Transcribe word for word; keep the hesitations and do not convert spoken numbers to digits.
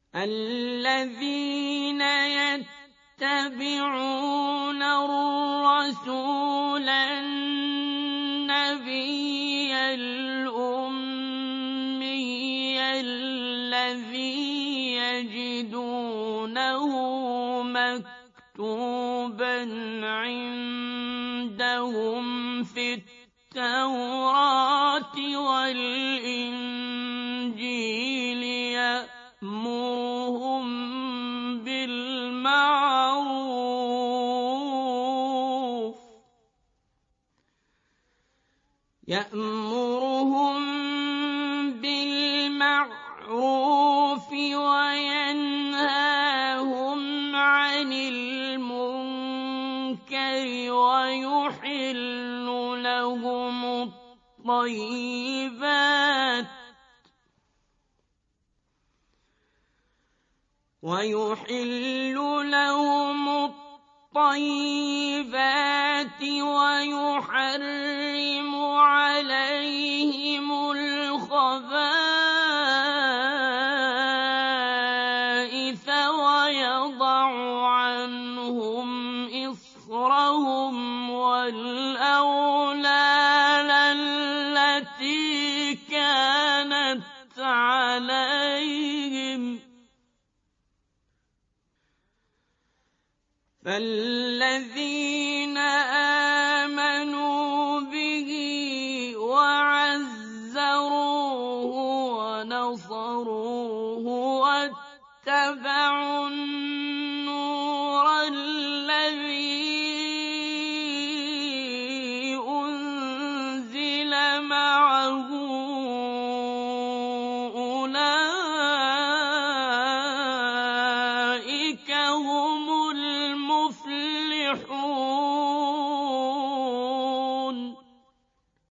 الذين يتبعون الرسول النبي الأمي الذي يجدونه مكتوبا عندهم في التوراة والإنجيل يأمرهم بالمعروف يأمرهم بالمعروف وينهاهم عن المنكر ويحل لهم الطيبات ويحل لهم الطيبات ويحرم عليهم الخبائث ويضع عنهم إصرهم والأغلال التي كانت عليهم فالذين آمنوا به وعزروه ونصروه واتبعوا النور الذي أنزل معه أولئك هم المفلحون